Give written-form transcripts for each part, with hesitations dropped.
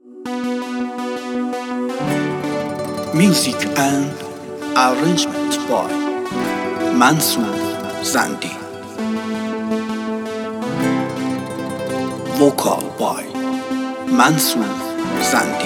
Music and arrangement by Mansoor Zandi. Vocal by Mansoor Zandi.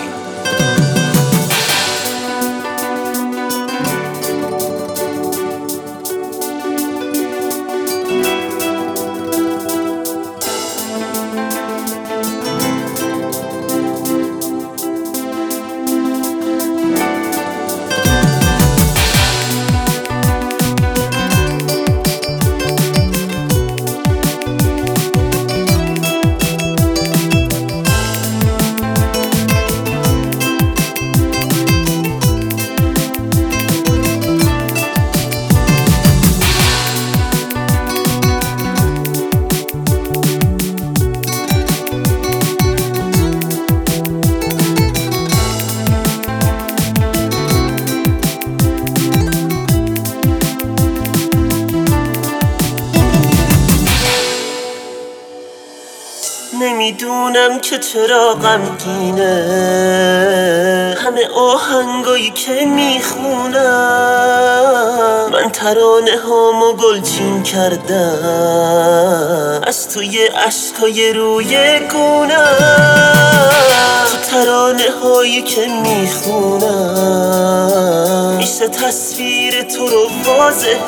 نمیدونم که چرا غمگینه، همه آهنگایی که میخونم من ترانه هامو گلچین کردم از توی عشقای روی گونم. تو ترانه هایی که میخونم میشه تصویر تو رو واضح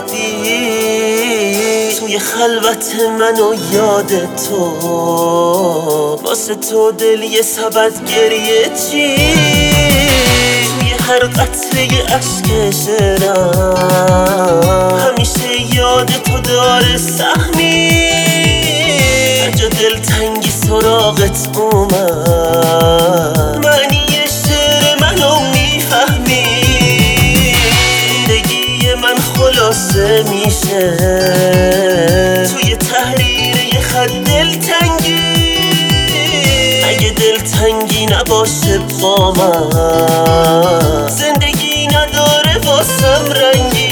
دید، توی خلوت من و یاد تو، واسه تو دل یه سبد گریه چی، توی هر قطره اشک شعرم همیشه یاد تو داره سهمی. هرجا دلتنگی سراغت اومد معنی شعر منو میفهمی. زندگی من خلاصه میشه توی تحریر یه خط دلتنگی. اگه دلتنگی نباشه با من زندگی نداره واسم رنگی.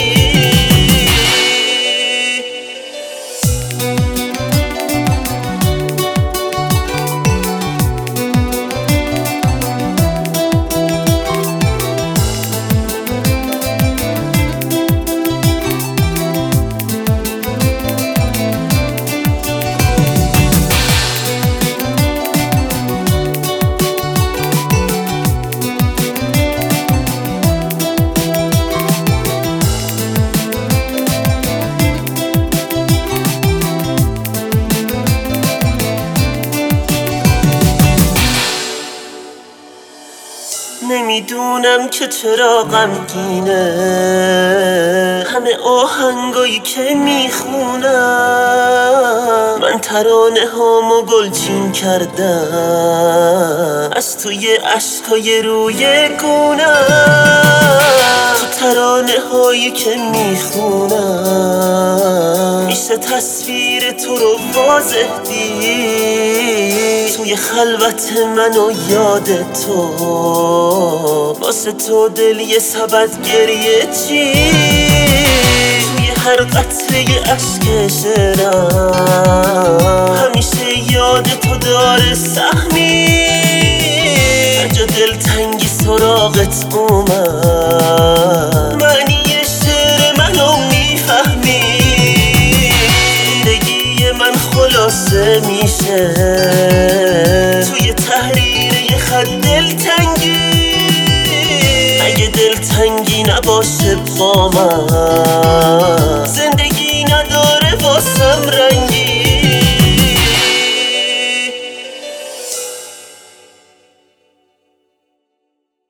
نمیدونم که چرا غمگینه، همه آهنگایی که میخونم من ترانه هامو گلچین کردم از توی عشقای روی گونم. تو ترانه هایی که میخونم میشه تصویر تو رو واضح دید، توی خلوت من و یاد تو، واسه تو دل یه سبد گریه چی، توی هر قطره اشک شعرم همیشه یاد تو داره سهمی. هرجا دلتنگی سراغت اومد معنی شعر منو میفهمی. زندگی من خلاصه میشه توی تحریر یه خط دلتنگی. اگه دلتنگی نباشه با من